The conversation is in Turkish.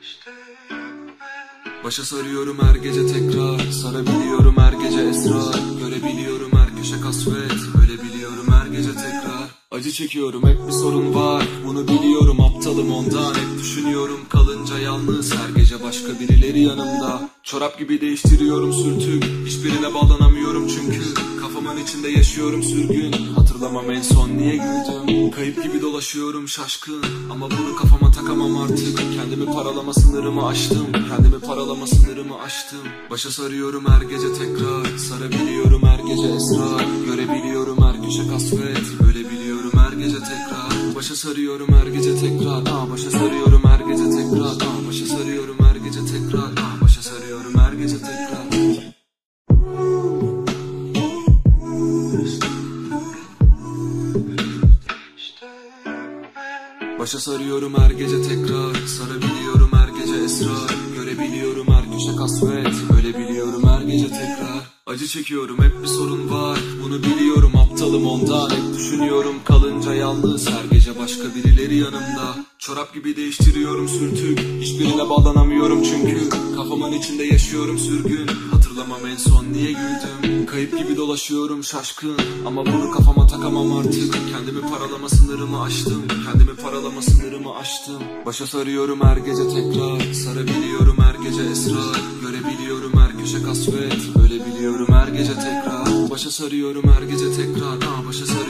Başa sarıyorum her gece tekrar, sarabiliyorum her gece esrar. Görebiliyorum her köşe kasvet, ölebiliyorum her gece tekrar. Acı çekiyorum, hep bir sorun var, bunu biliyorum, aptalım ondan. Hep düşünüyorum kalınca yalnız, her gece başka birileri yanımda. Çorap gibi değiştiriyorum sürtük, hiçbirine bağlanamıyorum çünkü kafamın içinde yaşıyorum sürgün. Hatırlamam en son niye güldüm, kayıp gibi dolaşıyorum şaşkın. Ama bunu kafama takamam artık, kendimi paralama sınırımı aştım. Kendimi paralama sınırımı aştım. Başa sarıyorum her gece tekrar, sarabiliyorum her gece esrar. Görebiliyorum her köşe kasvet, ölebiliyorum her gece tekrar. Başa sarıyorum her gece tekrar, başa sarıyorum her gece tekrar, başa sarıyorum her gece tekrar, başa sarıyorum her gece tekrar. Başa sarıyorum her gece tekrar, sarabiliyorum her gece esrar. Görebiliyorum her köşe kasvet, ölebiliyorum her gece tekrar. Acı çekiyorum, hep bir sorun var, bunu biliyorum, aptalım ondan. Hep düşünüyorum kalınca yalnız, her gece başka birileri yanımda. Çorap gibi değiştiriyorum sürtük, hiçbirine bağlanamıyorum çünkü kafamın içinde yaşıyorum sürgün. Hatırlamam en son niye güldüm, kayıp gibi dolaşıyorum şaşkın. Ama bunu kafama takamam artık, kendimi paralama sınırımı aştım. Kendimi paralama sınırımı aştım. Başa sarıyorum her gece tekrar, sarabiliyorum her gece esrar. Görebiliyorum her köşe kasvet, ölebiliyorum her gece tekrar. Başa sarıyorum her gece tekrar, başa sarıyorum.